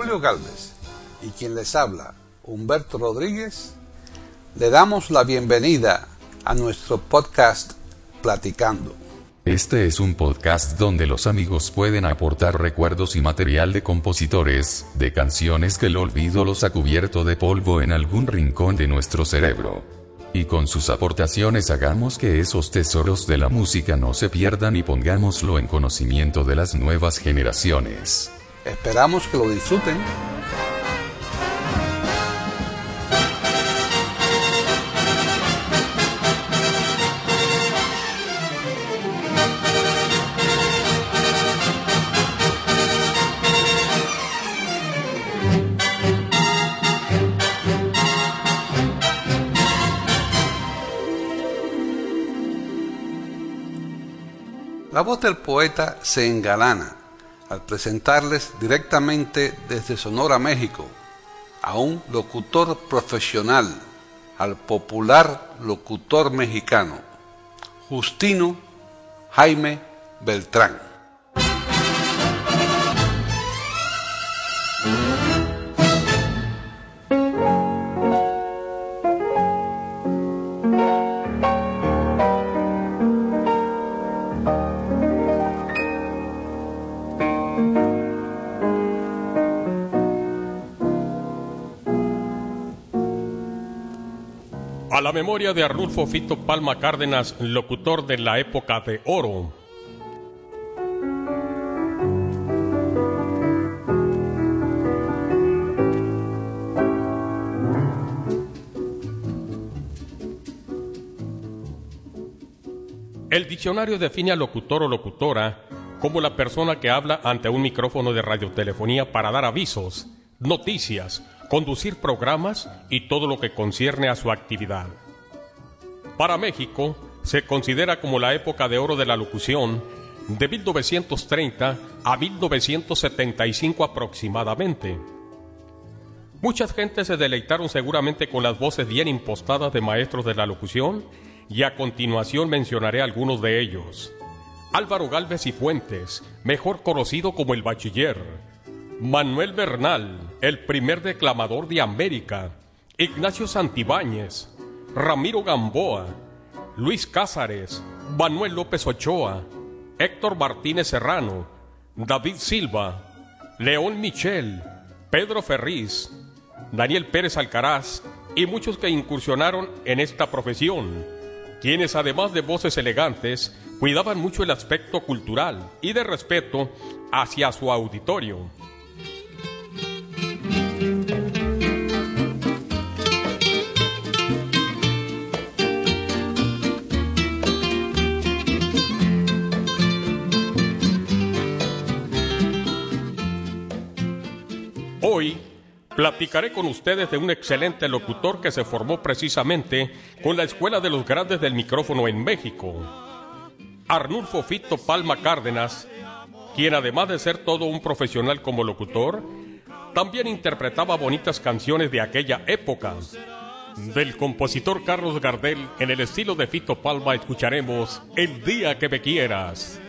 Octavio Gálvez y quien les habla, Humberto Rodríguez, le damos la bienvenida a nuestro podcast Platicando. Este es un podcast donde los amigos pueden aportar recuerdos y material de compositores, de canciones que el olvido los ha cubierto de polvo en algún rincón de nuestro cerebro. Y con sus aportaciones hagamos que esos tesoros de la música no se pierdan y pongámoslo en conocimiento de las nuevas generaciones. Esperamos que lo disfruten. La voz del poeta se engalana al presentarles directamente desde Sonora, México, a un locutor profesional, al popular locutor mexicano, Justino Jaime Beltrán. A la memoria de Arnulfo Fito Palma Cárdenas, locutor de la época de oro. El diccionario define a locutor o locutora como la persona que habla ante un micrófono de radiotelefonía para dar avisos, noticias, conducir programas y todo lo que concierne a su actividad. Para México, se considera como la época de oro de la locución de 1930 a 1975 aproximadamente. Muchas gentes se deleitaron seguramente con las voces bien impostadas de maestros de la locución y a continuación mencionaré algunos de ellos. Álvaro Gálvez y Fuentes, mejor conocido como el Bachiller. Manuel Bernal, el primer declamador de América, Ignacio Santibáñez, Ramiro Gamboa, Luis Cázares, Manuel López Ochoa, Héctor Martínez Serrano, David Silva, León Michel, Pedro Ferriz, Daniel Pérez Alcaraz y muchos que incursionaron en esta profesión, quienes además de voces elegantes, cuidaban mucho el aspecto cultural y de respeto hacia su auditorio. Hoy platicaré con ustedes de un excelente locutor que se formó precisamente con la Escuela de los Grandes del Micrófono en México, Arnulfo Fito Palma Cárdenas, quien además de ser todo un profesional como locutor, también interpretaba bonitas canciones de aquella época. Del compositor Carlos Gardel, en el estilo de Fito Palma, escucharemos El día que me quieras.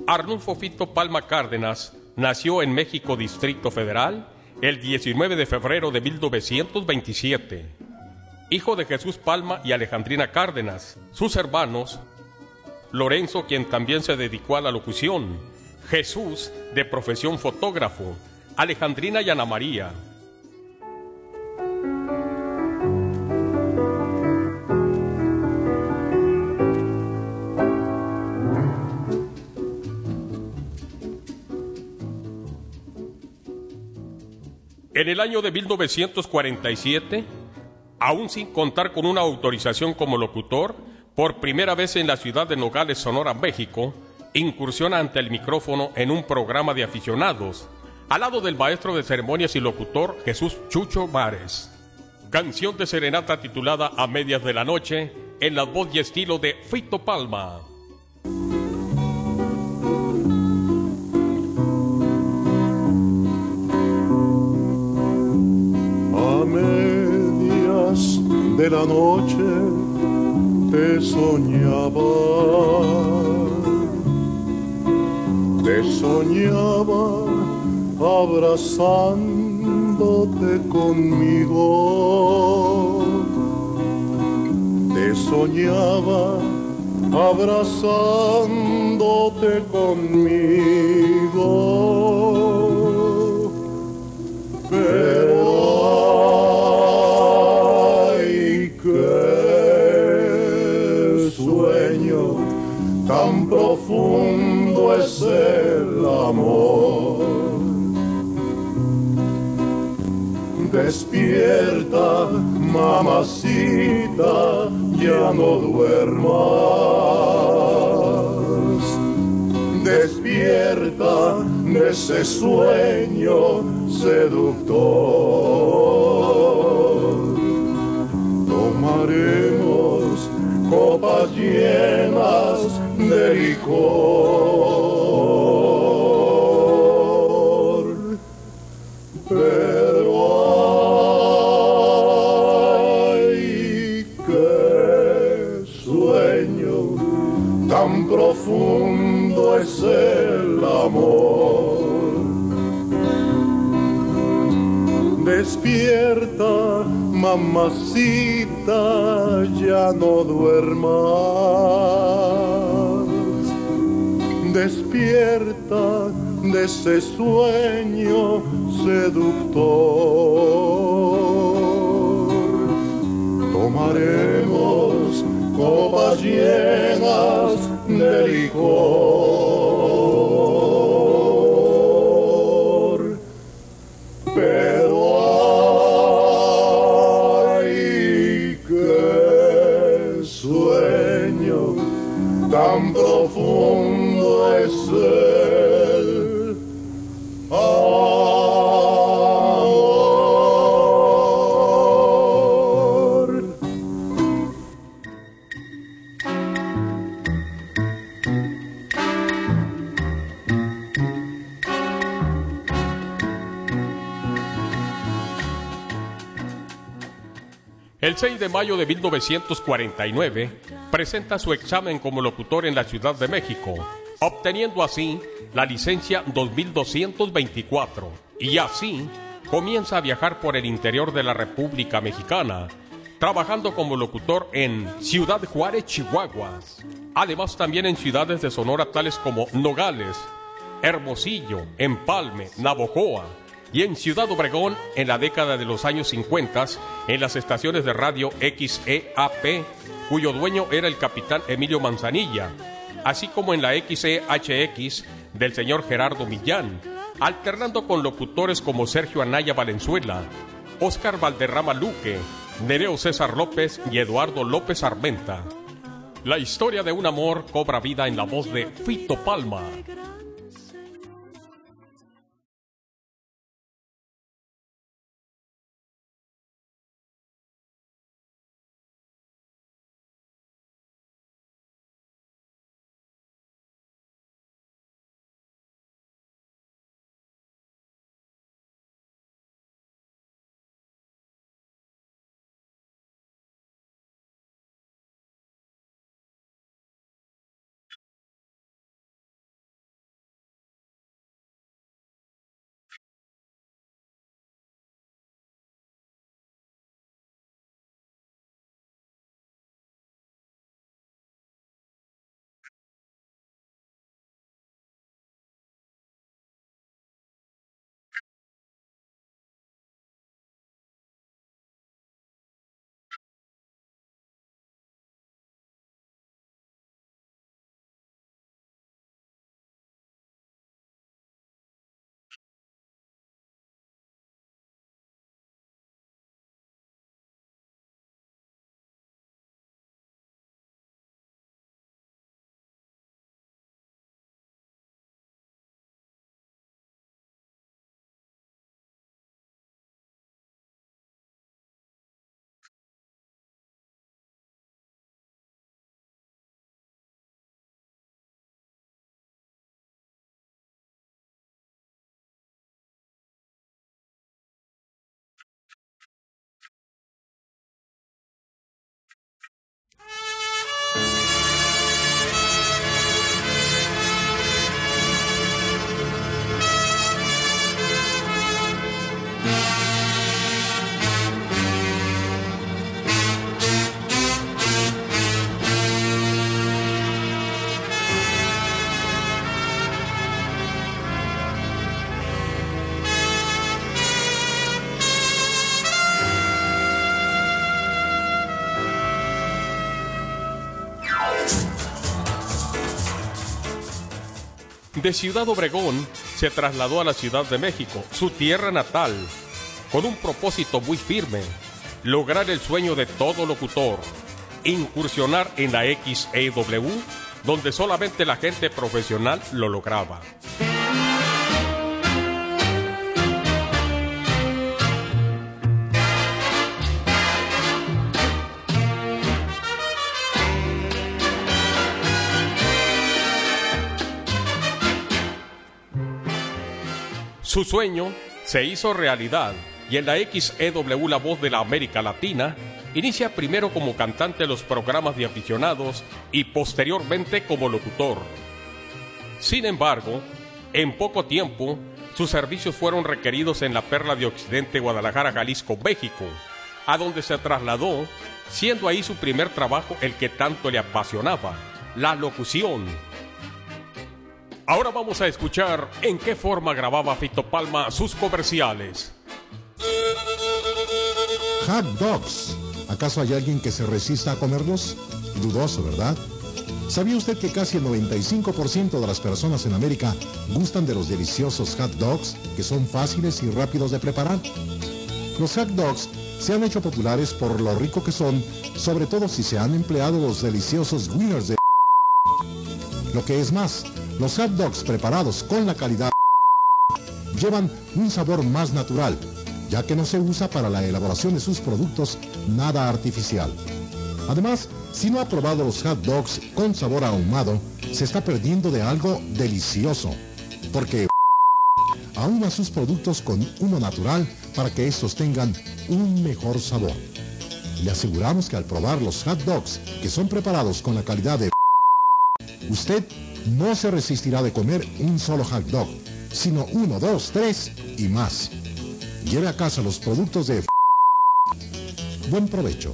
Arnulfo Fito Palma Cárdenas nació en México, Distrito Federal, el 19 de febrero de 1927. Hijo de Jesús Palma y Alejandrina Cárdenas, sus hermanos, Lorenzo, quien también se dedicó a la locución, Jesús, de profesión fotógrafo, Alejandrina y Ana María. En el año de 1947, aún sin contar con una autorización como locutor, por primera vez en la ciudad de Nogales, Sonora, México, incursiona ante el micrófono en un programa de aficionados, al lado del maestro de ceremonias y locutor Jesús Chucho Vares. Canción de serenata titulada A medias de la noche, en la voz y estilo de Fito Palma. A medias de la noche te soñaba abrazándote conmigo, te soñaba abrazándote conmigo, pero ay, qué sueño tan profundo es el amor. Despierta, mamacita, ya no duermas. Despierta de ese sueño seductor. Tomaremos copas llenas de licor, pero ay, qué sueño tan profundo es el amor. Despierta, mamacita, ya no duermas. Despierta de ese sueño seductor. Tomaremos copas llenas de licor, pero ay, qué sueño tan profundo es el amor. El 6 de mayo de 1949, presenta su examen como locutor en la Ciudad de México, obteniendo así la licencia 2224, y así comienza a viajar por el interior de la República Mexicana, trabajando como locutor en Ciudad Juárez, Chihuahua, además también en ciudades de Sonora tales como Nogales, Hermosillo, Empalme, Navojoa, y en Ciudad Obregón en la década de los años 50 en las estaciones de radio XEAP, cuyo dueño era el capitán Emilio Manzanilla, así como en la XEHX del señor Gerardo Millán, alternando con locutores como Sergio Anaya Valenzuela, Óscar Valderrama Luque, Nereo César López y Eduardo López Armenta. La historia de un amor cobra vida en la voz de Fito Palma. De Ciudad Obregón se trasladó a la Ciudad de México, su tierra natal, con un propósito muy firme: lograr el sueño de todo locutor, incursionar en la XEW, donde solamente la gente profesional lo lograba. Su sueño se hizo realidad y en la XEW, la voz de la América Latina, inicia primero como cantante de los programas de aficionados y posteriormente como locutor. Sin embargo, en poco tiempo, sus servicios fueron requeridos en la Perla de Occidente, Guadalajara, Jalisco, México, a donde se trasladó, siendo ahí su primer trabajo el que tanto le apasionaba: la locución. Ahora vamos a escuchar en qué forma grababa Fito Palma sus comerciales. Hot dogs. ¿Acaso hay alguien que se resista a comerlos? Dudoso, ¿verdad? ¿Sabía usted que casi el 95% de las personas en América gustan de los deliciosos hot dogs, que son fáciles y rápidos de preparar? Los hot dogs se han hecho populares por lo rico que son, sobre todo si se han empleado los deliciosos wieners de... Lo que es más, los hot dogs preparados con la calidad llevan un sabor más natural, ya que no se usa para la elaboración de sus productos nada artificial. Además, si no ha probado los hot dogs con sabor ahumado, se está perdiendo de algo delicioso, porque ahuma sus productos con uno natural para que estos tengan un mejor sabor. Le aseguramos que al probar los hot dogs que son preparados con la calidad de... usted no se resistirá de comer un solo hot dog, sino 1, 2, 3 y más. Lleve a casa los productos de... Buen provecho.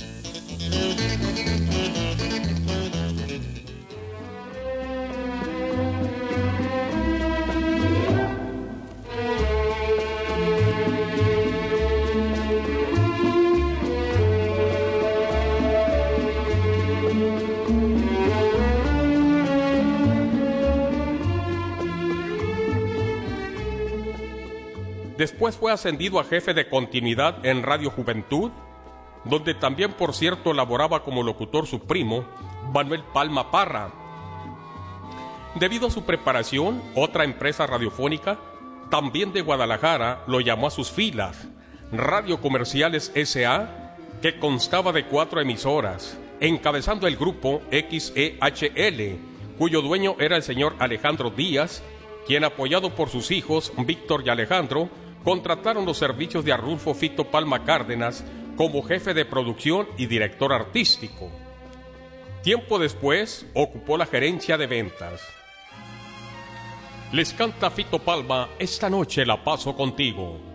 Después fue ascendido a jefe de continuidad en Radio Juventud, donde también, por cierto, laboraba como locutor su primo, Manuel Palma Parra. Debido a su preparación, otra empresa radiofónica, también de Guadalajara, lo llamó a sus filas, Radio Comerciales S.A., que constaba de 4 emisoras, encabezando el grupo XEHL, cuyo dueño era el señor Alejandro Díaz, quien, apoyado por sus hijos Víctor y Alejandro, contrataron los servicios de Arnulfo Fito Palma Cárdenas como jefe de producción y director artístico. Tiempo después, ocupó la gerencia de ventas. Les canta Fito Palma: Esta noche la paso contigo.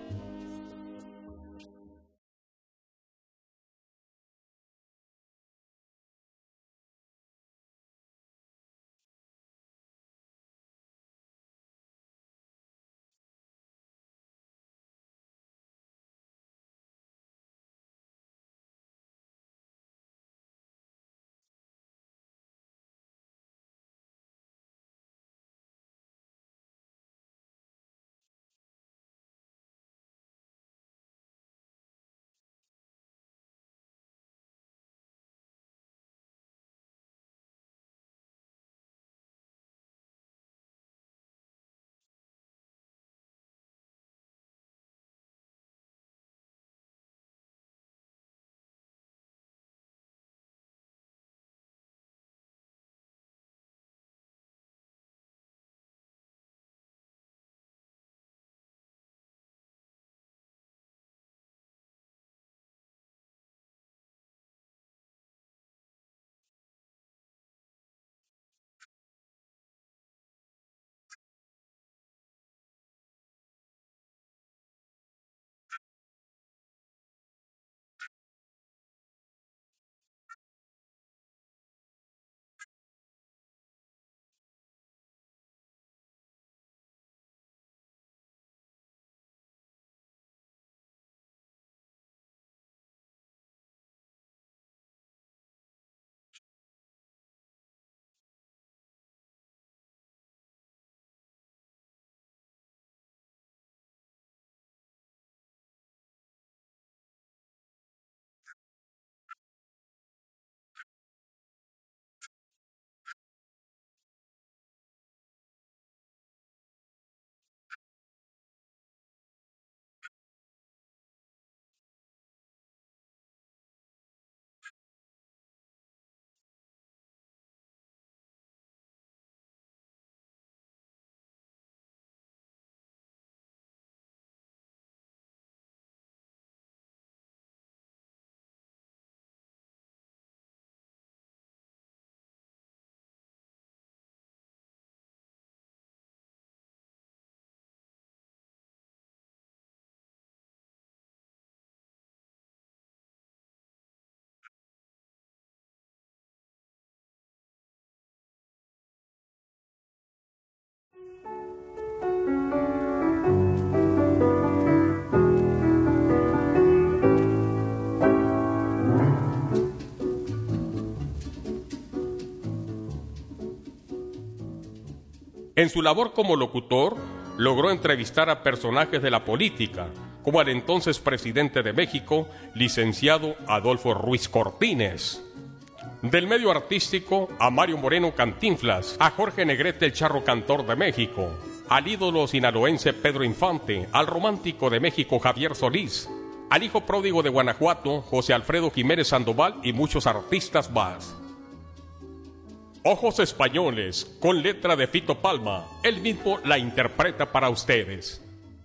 En su labor como locutor, logró entrevistar a personajes de la política, como al entonces presidente de México, licenciado Adolfo Ruiz Cortines. Del medio artístico, a Mario Moreno Cantinflas, a Jorge Negrete el Charro Cantor de México, al ídolo sinaloense Pedro Infante, al romántico de México Javier Solís, al hijo pródigo de Guanajuato, José Alfredo Jiménez Sandoval y muchos artistas más. Ojos Españoles, con letra de Fito Palma, él mismo la interpreta para ustedes.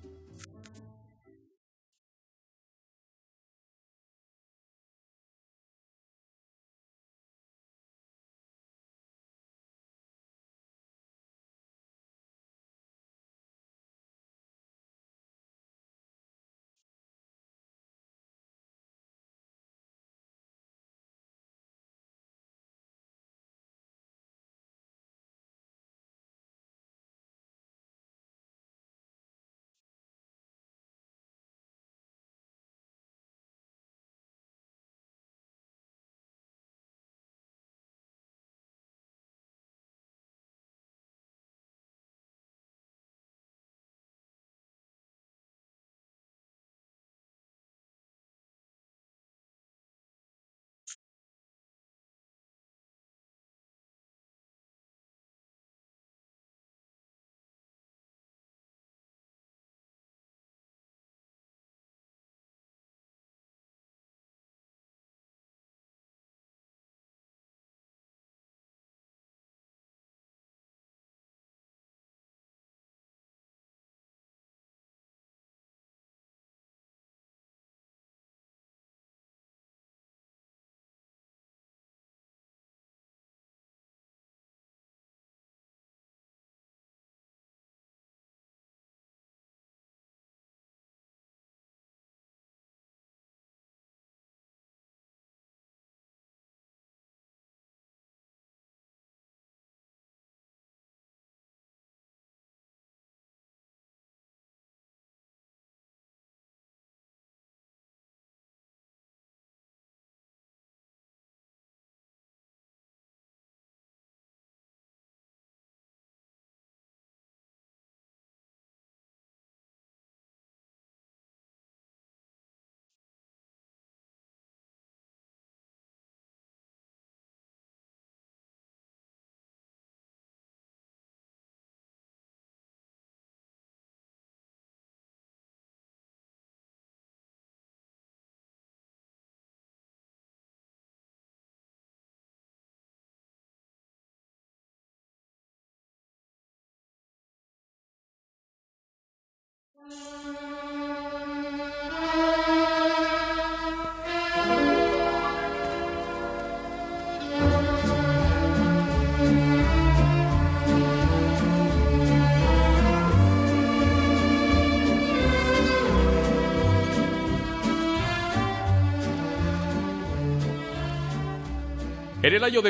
En el año de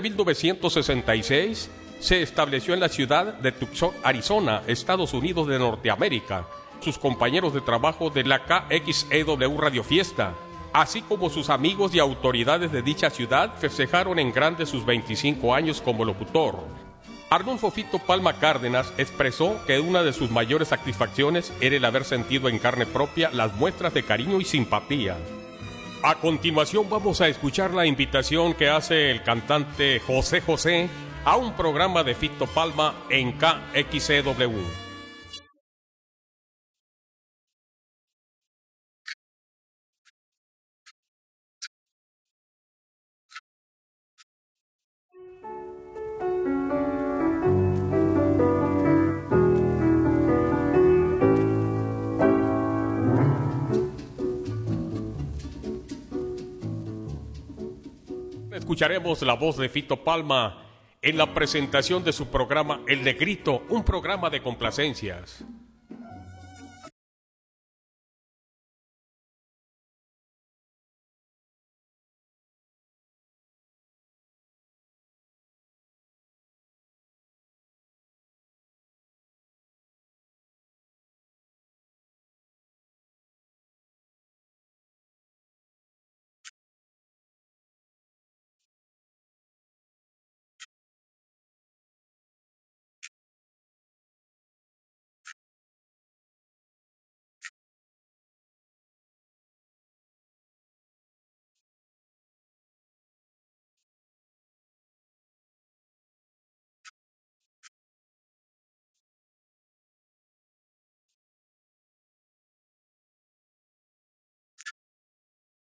1966 se estableció en la ciudad de Tucson, Arizona, Estados Unidos de Norteamérica. Sus compañeros de trabajo de la KXEW Radio Fiesta, así como sus amigos y autoridades de dicha ciudad, festejaron en grande sus 25 años como locutor. Arnulfo Fito Palma Cárdenas expresó que una de sus mayores satisfacciones era el haber sentido en carne propia las muestras de cariño y simpatía. A continuación vamos a escuchar la invitación que hace el cantante José José a un programa de Fito Palma en KXEW. Escucharemos la voz de Fito Palma en la presentación de su programa El Negrito, un programa de complacencias.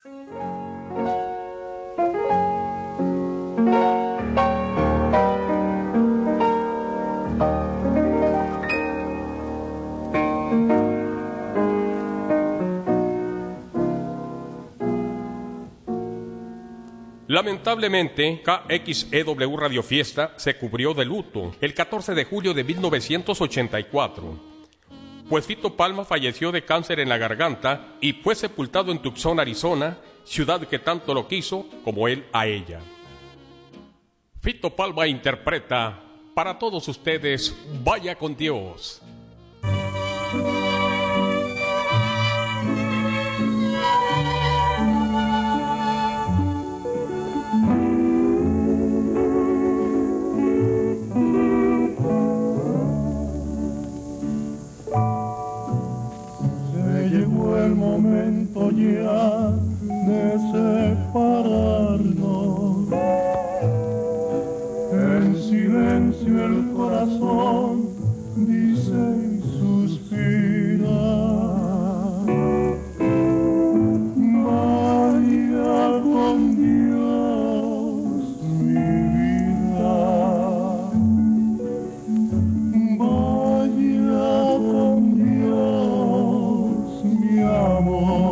Lamentablemente, KXEW Radio Fiesta se cubrió de luto el 14 de julio de 1984, pues Fito Palma falleció de cáncer en la garganta y fue sepultado en Tucson, Arizona, ciudad que tanto lo quiso como él a ella. Fito Palma interpreta para todos ustedes Vaya con Dios. Ya de separarnos, en silencio el corazón dice y suspira. Vaya con Dios mi vida, vaya con Dios mi amor.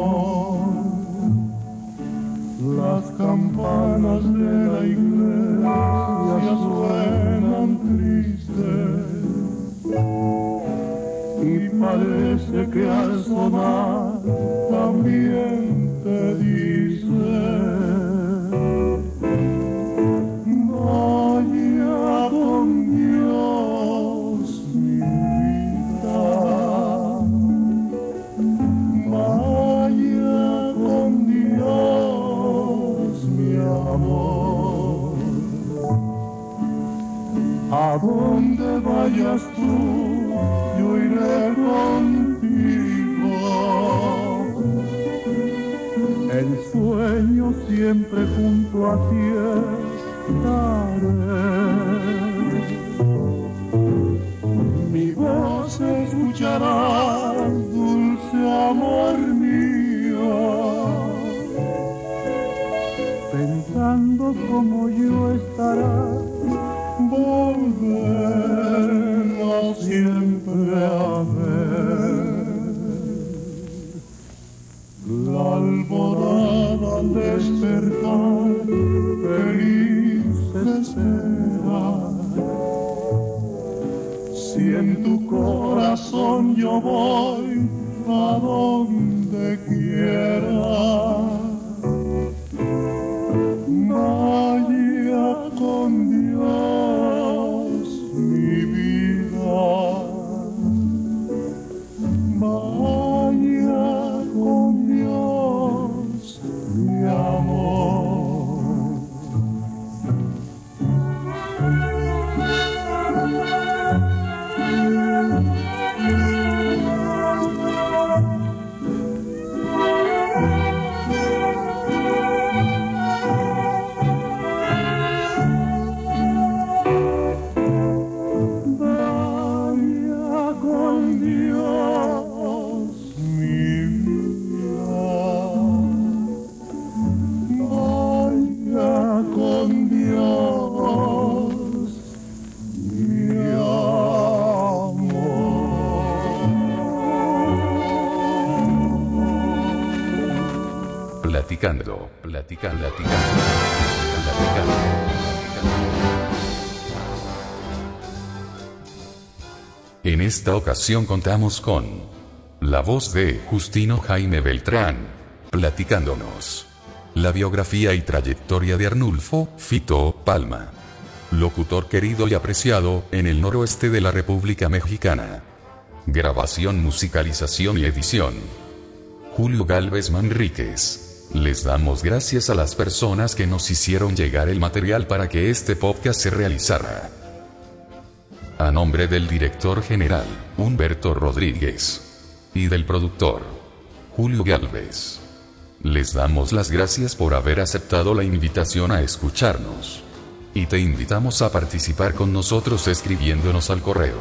Las campanas de la iglesia suenan tristes y parece que al sonar también te dice: vaya con Dios mi vida, vaya con Dios mi amor. A donde vayas tú, yo iré contigo. El sueño siempre junto a ti estaré. Mi voz escucharás, dulce amor mío, pensando como yo estarás, volvernos siempre a ver. La alborada al despertar feliz será. Si en tu corazón yo voy a donde quiera, vaya con Dios mi vida, vaya con Dios mi amor. Platicando. En esta ocasión contamos con la voz de Justino Jaime Beltrán, platicándonos la biografía y trayectoria de Arnulfo Fito Palma, locutor querido y apreciado en el noroeste de la República Mexicana. Grabación, musicalización y edición, Julio Gálvez Manríquez. Les damos gracias a las personas que nos hicieron llegar el material para que este podcast se realizara. A nombre del director general, Humberto Rodríguez, y del productor, Julio Gálvez, les damos las gracias por haber aceptado la invitación a escucharnos. Y te invitamos a participar con nosotros escribiéndonos al correo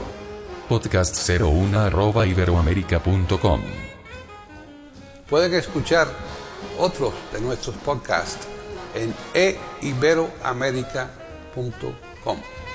podcast01@iberoamerica.com. Pueden escuchar otros de nuestros podcasts en eiberoamerica.com.